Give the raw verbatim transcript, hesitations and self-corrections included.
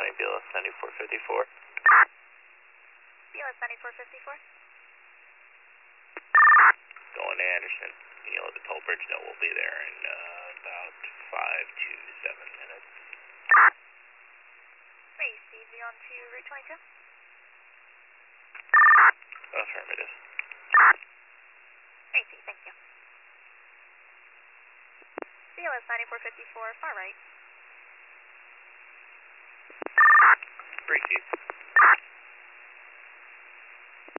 flying B L S ninety-four fifty-four. B L S ninety-four fifty-four. Going to Anderson. Can you let the toll bridge know we'll be there in uh, about five to seven minutes? Race, C V on to Route twenty-two. Affirmative. Race, C, thank you. B L S ninety-four fifty-four, far right. Three, Chief.